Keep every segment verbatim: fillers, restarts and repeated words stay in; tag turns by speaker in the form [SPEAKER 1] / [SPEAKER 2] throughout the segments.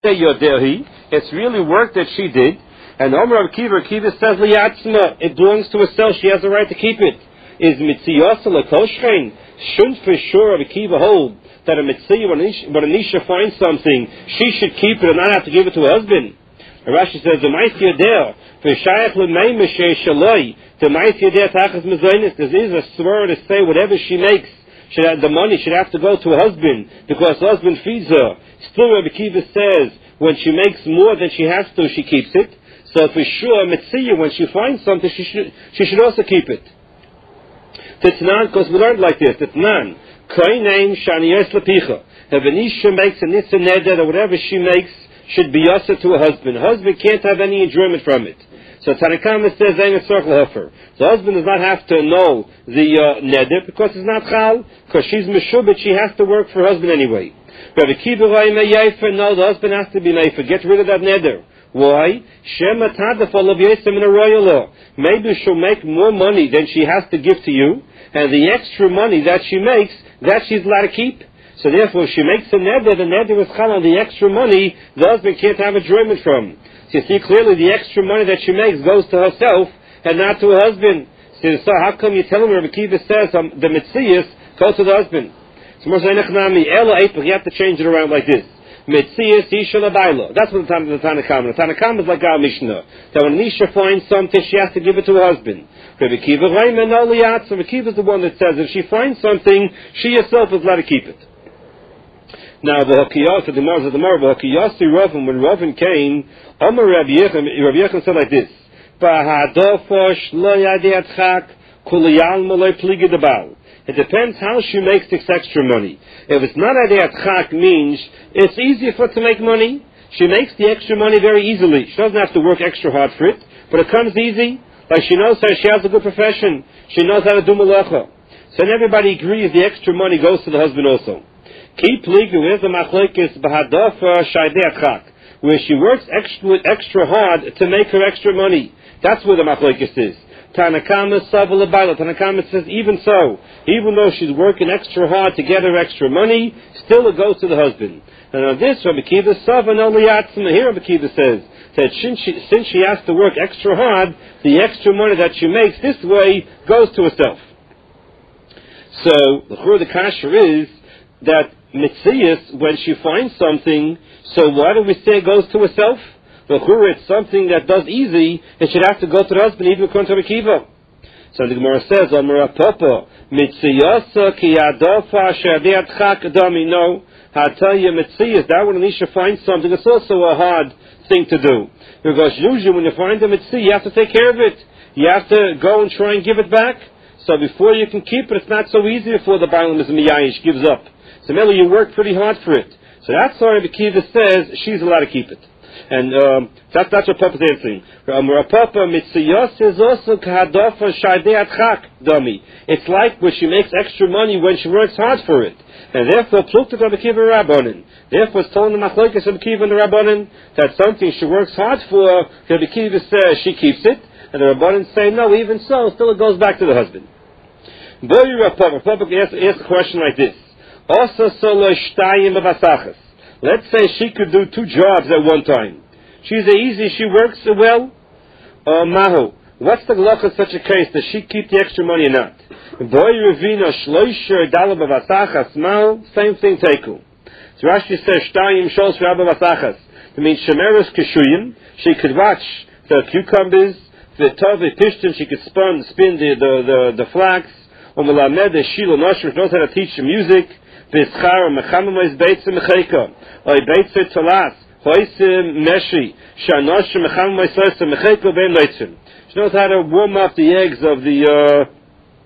[SPEAKER 1] It's really work that she did. And Omer Akiva, Akiva says, Liyatzma, it belongs to herself, she has the right to keep it. Is Mitziyasa Lakoshrein? Shouldn't for sure Akiva hold that a Mitziyah, when Anisha finds something, she should keep it and not have to give it to her husband? And Rashi says, the Ma'aseh Yadeh, V'shayach l'mei Meshei Shaloi, the Ma'aseh Yadeh Tachas Mezonis, there is a swear to say whatever she makes, should have, the money should have to go to her husband, because her husband feeds her. Still Rabbi Akiva says, when she makes more than she has to, she keeps it. So for sure, Mitziyah, when she finds something, she should, she should also keep it. Titnan, because we learned like this, Titnan, Koinein Shaniyos Lepicha. If an Isha makes a Nitza Neder, or whatever she makes, should be Yasa to her husband. Her husband can't have any enjoyment from it. So Tanakama says, Zayn a circle hofer. The husband does not have to know the uh, Neder, because it's not Chal, because she's Meshubit, she has to work for her husband anyway. Rabbi Akiva Rai no, the husband has to be Meifer. Get rid of that Neder. Why? Shema Tadafal of Yesem in a royal law. Maybe she'll make more money than she has to give to you, and the extra money that she makes, that she's allowed to keep. So therefore, if she makes a neder, the neder is chal on the extra money the husband can't have enjoyment from. So you see clearly the extra money that she makes goes to herself and not to her husband. So, so how come you tell him, Rabbi Akiva says, um, the mitzvahs go to the husband? So you have to change it around like this. Metzias Isha Labaila. That's what the Tanakh the Tanakh. The Tanakh is like our Mishnah. That when Isha finds something, she has to give it to her husband. Rabbi Akiva Raiman Aliyat. So Rabbi Akiva is the one that says if she finds something, she herself is allowed to keep it. Now the Hakiyas, the Gemara, the Gemara, Hakiyasi Ravin. When Ravin came, Amar Rabbi Yechon, Rabbi Yechon said like this: Bahadofosh Lo Yadiatchak Kuliyal Malay Pligi Debal. It depends how she makes this extra money. If it's not adiyat chak means it's easier for her to make money. She makes the extra money very easily. She doesn't have to work extra hard for it, but it comes easy. Like she knows that she has a good profession. She knows how to do malacha. So then everybody agrees the extra money goes to the husband also. Keep legal. Where's the machlekes bahadafa shaydei chak, where she works extra extra hard to make her extra money. That's where the machlekes is. Tanakama Savala Tanakama says even so, even though she's working extra hard to get her extra money, still it goes to the husband. And on this, Rabbi Akiva Savan Oliyatzma, here Rabbi Akiva says that since she, since she has to work extra hard, the extra money that she makes this way goes to herself. So the Chur the Kasher is that Mitzias, when she finds something, so why do we say it goes to herself? It's something that does easy, it should have to go to the husband, even according to Rabbi Akiva. So the Gemara says, Amar Papa, Mitziyasa ki adofa she'adiyat chak adami. No, I tell you, Mitziyas, that when Anisha finds something, it's also a hard thing to do. Because usually when you find a Mitziyah, you have to take care of it. You have to go and try and give it back. So before you can keep it, it's not so easy before the Bailam is Miyayish, gives up. So Meli, you work pretty hard for it. So that's why Rabbi Akiva says she's allowed to keep it. And um, that, that's what Papa's answering. Papa mitziyos is also kahadofa shaydei atchak dummy. It's like when she makes extra money when she works hard for it, and therefore plukta Rabbi Akiva Rabbanan. Therefore, it's telling the machlokes Rabbi Akiva and the Rabbanan that something she works hard for. Rabbi Akiva says she keeps it, and the Rabbanan say no. Even so, still it goes back to the husband. Boy, Papa, Papa asks a question like this: Also, solo shtayim b'vasachas. Let's say she could do two jobs at one time. She's easy, she works well. Uh, Mahu. What's the luck of such a case? Does she keep the extra money or not? Same thing, Teku. So Rashi says, Shtayim Shos Rabba Vasachas. It means Shemeres Keshuyim. She could watch the cucumbers, the Tove Pishtim, she could spin, spin the, the, the, the flax. Umelamed, the Shilo Noshim, knows how to teach the music. V'schar mechamim beitz mecheka, oy beitz tolas, hoisim meshi, shanosh mechamim meisos mecheka ben leitzim. She knows how to warm up the eggs of the uh,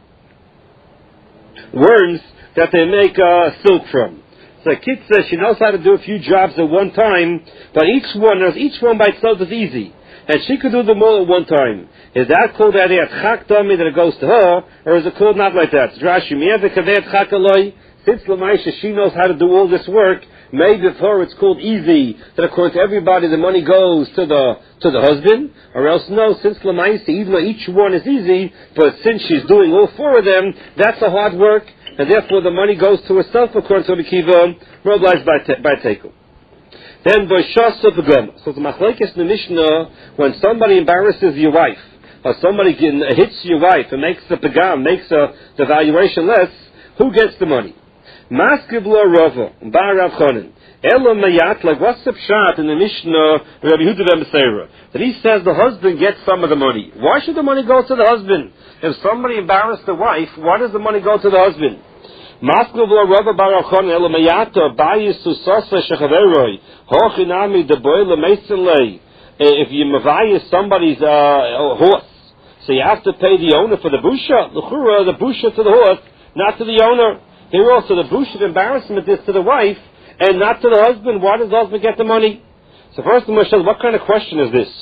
[SPEAKER 1] worms that they make uh, silk from. So Kit says she knows how to do a few jobs at one time, but each one, each one by itself is easy, and she could do them all at one time. Is that called that chak dami that it goes to her, or is it called not like that? Rashi miyad kavet chak aloi. Since Lamaisha, she knows how to do all this work, maybe for her it's called easy, that according to everybody the money goes to the to the husband, or else no, since Lamaisha, even though each one is easy, but since she's doing all four of them, that's a hard work, and therefore the money goes to herself according to Rabbi Akiva, mobilized by, te- by Tekel. Then Boishasa Pagam. So the Machlekes in the Mishnah, when somebody embarrasses your wife, or somebody hits your wife and makes the Pagam, makes a, the valuation less, who gets the money? Maskiblo Rova, Bar Rav Chonin. Elo Mayat, like what's the pshat in the Mishnah, Rabbi Yehuda ben Beseira, that he says the husband gets some of the money. Why should the money go to the husband? If somebody embarrassed the wife, why does the money go to the husband? Maskiblo Rova Bar Rav Chonin, Elo Mayata, Bayis Susasa Shechaveroi, Hochinami de Boile Masonley. If you mavayis somebody's uh, horse, so you have to pay the owner for the busha. L'chura, the busha to the horse, not to the owner. Here also, the busha of embarrassment is to the wife and not to the husband. Why does the husband get the money? So first, the Moshe, what kind of question is this?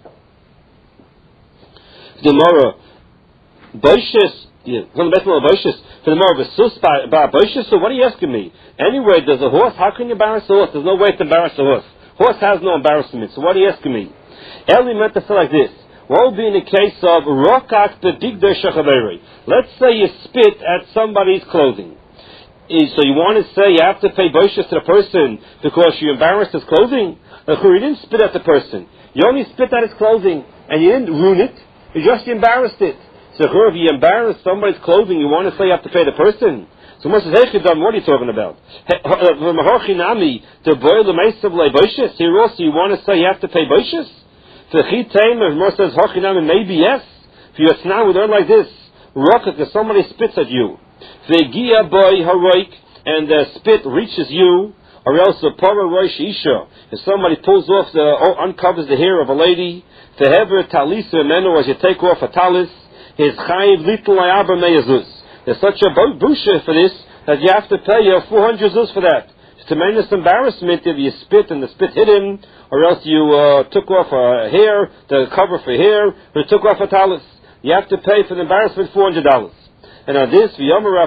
[SPEAKER 1] The Mora, Boishis, from the best of Boishis, for the Mora, Besus by Boishis. So what are you asking me? Anyway, there's a horse. How can you embarrass the horse? There's no way to embarrass the horse. Horse has no embarrassment. So what are you asking me? Eli meant to say like this. What would be in the case of Rokak the Digder Shechaveri? Let's say you spit at somebody's clothing. So you want to say you have to pay boishas to the person because you embarrassed his clothing? You didn't spit at the person. You only spit at his clothing and you didn't ruin it. You just embarrassed it. So if you embarrass somebody's clothing, you want to say you have to pay the person? So what are you talking about? Here also you want to say you have to pay boishas? So the Chitaim, Mor says Hochinami, maybe yes. If you're now we learn like this, Rokak, if somebody spits at you, Vegia boy haroik, and the spit reaches you, or else the Pora Roish Isha, if somebody pulls off the, or uncovers the hair of a lady, Tehever Talisa Menu, as you take off a talis, his Chayiv Little Ayabra Meyazus. There's such a busha for this that you have to pay uh, four hundred zuz for that. It's a tremendous embarrassment if you spit and the spit hit him, or else you uh, took off a hair, the cover for hair, or you took off a talis. You have to pay for the embarrassment four hundred dollars. And on this, only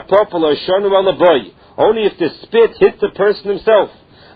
[SPEAKER 1] if the spit hit the person himself.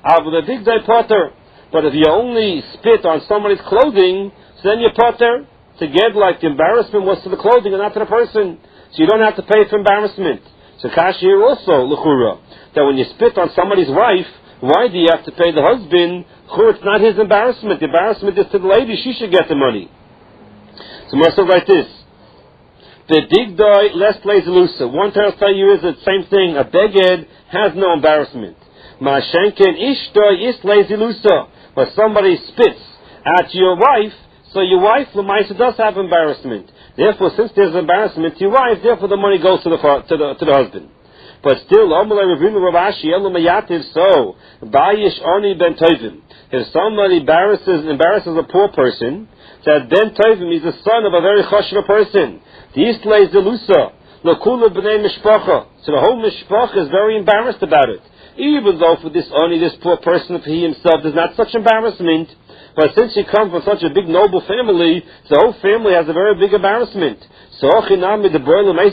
[SPEAKER 1] But if you only spit on somebody's clothing, so then you're potter. To get like the embarrassment was to the clothing and not to the person. So you don't have to pay for embarrassment. So Kashi here also, l'chura, that when you spit on somebody's wife, why do you have to pay the husband? L'chura, it's not his embarrassment. The embarrassment is to the lady. She should get the money. So Marcel write this. The digdoi less lazy lusa. One time I'll tell you is the same thing. A beged has no embarrassment. Ma'ashenken ishdoi is lazy lusa. But somebody spits at your wife, so your wife, Lamaisa, does have embarrassment. Therefore, since there's embarrassment to your wife, therefore the money goes to the to the, to the husband. But still, so Bayish Oni Ben Tovim. If somebody embarrasses embarrasses a poor person, that Ben Tovim is the son of a very choshev person. The East lays the Lusa. L'kula b'nei mishpacha. So the whole mishpacha is very embarrassed about it. Even though for this Oni, this poor person, he himself, there's not such embarrassment. But since he comes from such a big noble family, the whole family has a very big embarrassment. So, you want to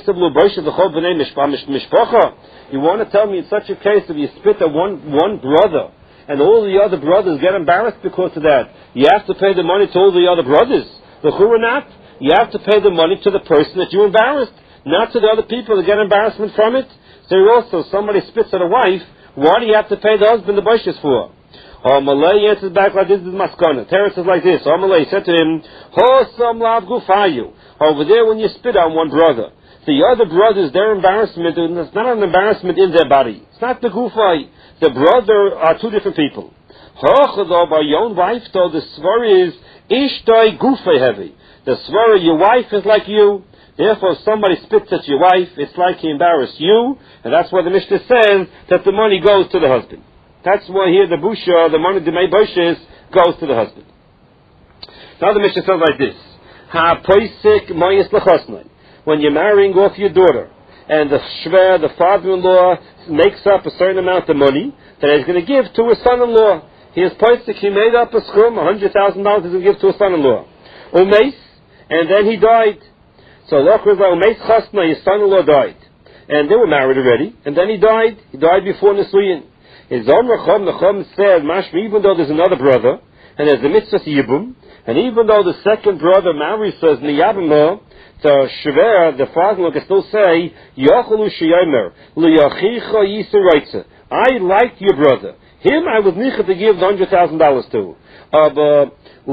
[SPEAKER 1] tell me in such a case if you spit at one, one brother, and all the other brothers get embarrassed because of that, you have to pay the money to all the other brothers? The who or not? You have to pay the money to the person that you embarrassed, not to the other people that get embarrassment from it. So also, somebody spits at a wife, why do you have to pay the husband the bushes for? Oh, Malay answers back like this is Maskana. Teretz is like this. Oh, Malay said to him, Ho some lav gufayu. Over there when you spit on one brother. The other brothers, their embarrassment, it's not an embarrassment in their body. It's not the gufay. The brother are two different people. Hochado, by your own wife, though, the svar is ishtoi gufay heavy. The svar, your wife is like you. Therefore, if somebody spits at your wife, it's like he embarrassed you. And that's why the Mishnah says that the money goes to the husband. That's why here the busha, the money the may bushes, goes to the husband. Now the Mishnah says like this: Ha poisik moyes lechosnai. When you're marrying off your daughter, and the shver, the father-in-law, makes up a certain amount of money that he's going to give to his son-in-law. He is poisik. He made up a schum, a hundred thousand dollars he's going to give to his son-in-law. Umeis, and then he died. So Lochra umeis chosnai, his son-in-law died, and they were married already, and then he died. He died before Nisuyin. His Omer Chom Nechom said, Mashma, even though there's another brother, and there's the mitzvah Yibum, and even though the second brother marries says Niyabimo, so Shver, the father can still say, Yochelu Sheyomer, Liyachicha Yisraitza. I like your brother. Him I was nicha to give the hundred thousand dollars to. Uh, but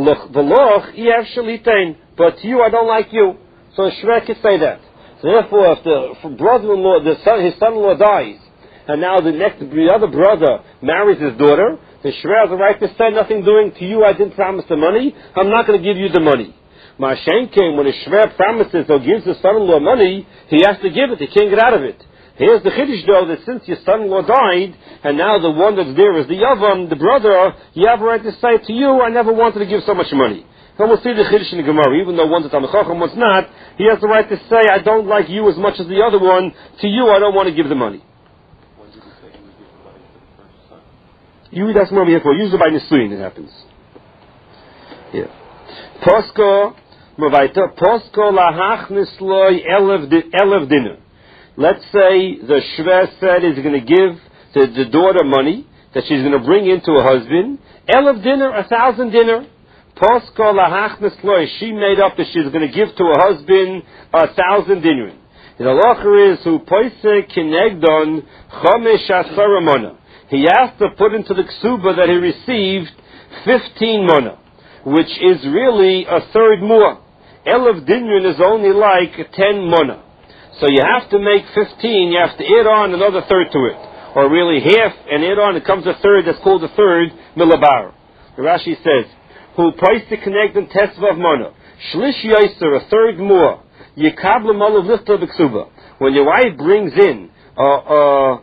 [SPEAKER 1] to you I don't like you. So Shver can say that. So therefore, if the if brother-in-law, the son, his son-in-law dies, and now the next the other brother marries his daughter, the Shver has the right to say nothing doing to you. I didn't promise the money. I'm not going to give you the money. Ma'ashen came when a Shver promises or gives his son-in-law money, he has to give it. He can't get out of it. Here's the chiddush though, that since your son-in-law died, and now the one that's there is the Yavam, the brother, you have a right to say to you, I never wanted to give so much money. So we'll see the chiddush in the Gemara, even though one's a Talmid Chacham, one's not, he has the right to say, I don't like you as much as the other one, to you I don't want to give the money.
[SPEAKER 2] When did he say he would give the money to the first son?
[SPEAKER 1] You, that's what we're here for. Usually by Nisuin it happens. Yeah. Posko, Mavaita, Posko lahachnis loy elev dinner. Let's say the Shver said he's going to give the, the daughter money that she's going to bring into her husband. Elev dinner, a thousand dinner. Posko lahachnis loy. She made up that she's going to give to her husband a thousand dinner. The halacha is who poise kinegdon chomesh asara mona. He has to put into the ksuba that he received fifteen mona, which is really a third more. Elev dinner is only like ten mona. So you have to make fifteen, you have to add on another third to it. Or really half, and add on, it comes a third, that's called a third, milabar. The Rashi says, who price to connect in tesvav mana, shlish yoiser, a third more, yikabla malav lifta b'ksuba. When your wife brings in uh, uh,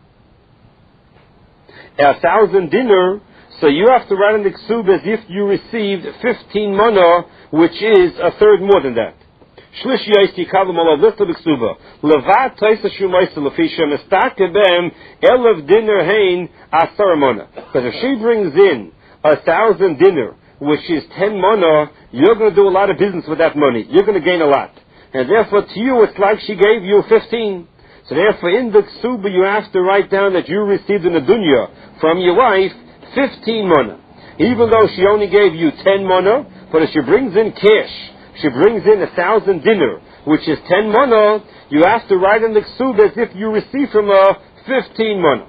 [SPEAKER 1] a thousand dinner, so you have to write in the ksuba as if you received fifteen mana, which is a third more than that. Shlish yoisti kablam olav lifta b'ksuba. Levat toisa shumaisa lefisha mistakebem elev dinner hein asar mana. Because if she brings in a thousand dinner, which is ten mana, you're going to do a lot of business with that money. You're going to gain a lot. And therefore to you it's like she gave you fifteen. So therefore in the ksuba you have to write down that you received in the dunya from your wife fifteen mana. Even though she only gave you ten mana, but if she brings in cash, she brings in a thousand dinner, which is ten mana, you have to write in the ksub as if you receive from her fifteen mana.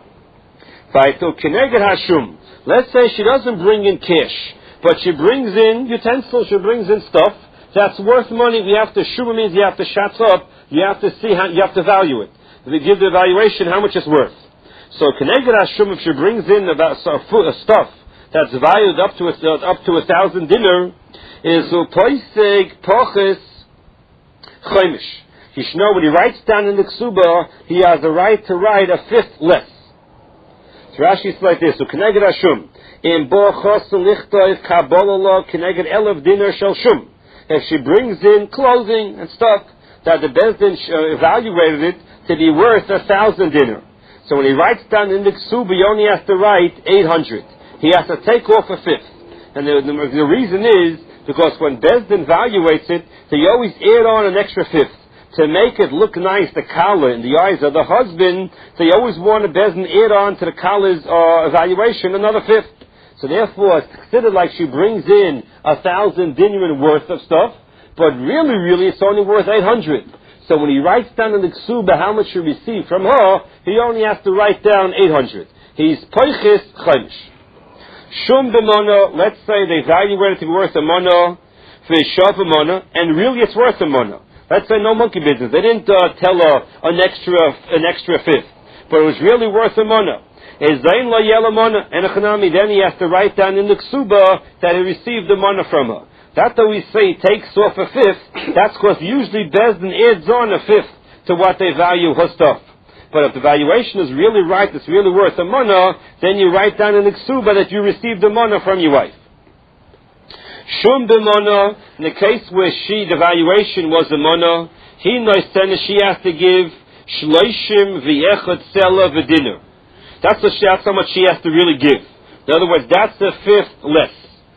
[SPEAKER 1] Let's say she doesn't bring in cash, but she brings in utensils, she brings in stuff that's worth money. We have to, shuma means you have to shats up, you have to see how, you have to value it. We give the evaluation how much it's worth. So keneged hashum, if she brings in about stuff that's valued up to a, up to a thousand dinner, is upoiseg poches chomish. You should know when he writes down in the ksuba, he has a right to write a fifth less. So Rashi is like this: ukeneged hashum in bo chos lichtoiv kabololo keneged elev dinner shel shum. If she brings in clothing and stuff that the bezdin uh, evaluated it to be worth a thousand dinner, so when he writes down in the ksuba, he only has to write eight hundred. He has to take off a fifth, and the, the, the reason is because when Bezdin evaluates it, they always add on an extra fifth. To make it look nice, the kala, in the eyes of the husband, they always want a Bezdin add on to the kala's uh, evaluation another fifth. So therefore, it's considered like she brings in a thousand dinar worth of stuff, but really, really, it's only worth eight hundred. So when he writes down in the ksuba how much he received from her, he only has to write down eight hundred. He's poiches chomish. Shum b'mona, let's say they evaluate it to be worth a mona, v'shav a mona, and really it's worth a mona. Let's say no monkey business. They didn't uh, tell her an extra an extra fifth, but it was really worth a mona. Is zayin la yela mona and a chanami? Then he has to write down in the ksuba that he received the mona from her. That though we say he takes off a fifth, that's because usually Bezdin adds on a fifth to what they value her stuff. But if the valuation is really right, it's really worth a mana, then you write down in the ksuba that you received the mana from your wife. Shum b'mana, in the case where she, the valuation was a mana, he noisena, she has to give shloishim v'echad sela v'dinner. That's, a, that's how much she has to really give. In other words, that's a fifth less.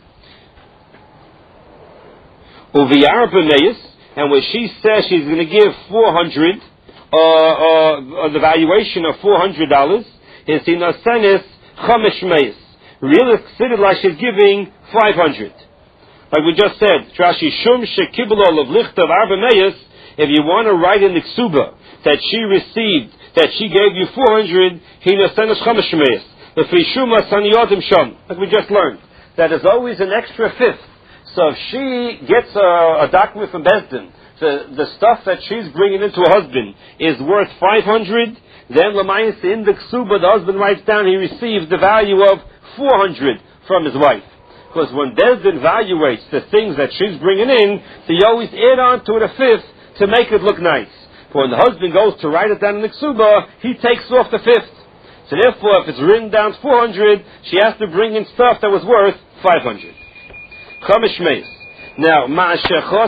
[SPEAKER 1] Uviyar b'meis, and when she says she's going to give four hundred, Uh, uh, the valuation of four hundred dollars is in a senis chamesh meis. Really considered like she's giving five hundred. Like we just said, Rashi shum shekiblo of lichtav arba meis. If you want to write in the ksuba that she received, that she gave you four hundred, he in a senis chamesh meis. Like we just learned, that is always an extra fifth. So if she gets a, a document from Bezdin, the, the stuff that she's bringing into her husband is worth five hundred, then Lamayas in the Ksuba, the husband writes down he received the value of four hundred from his wife. Because when Bezdin evaluates the things that she's bringing in, they always add on to it a fifth to make it look nice. But when the husband goes to write it down in the Ksuba, he takes off the fifth. So therefore, if it's written down four hundred, she has to bring in stuff that was worth five hundred. Now,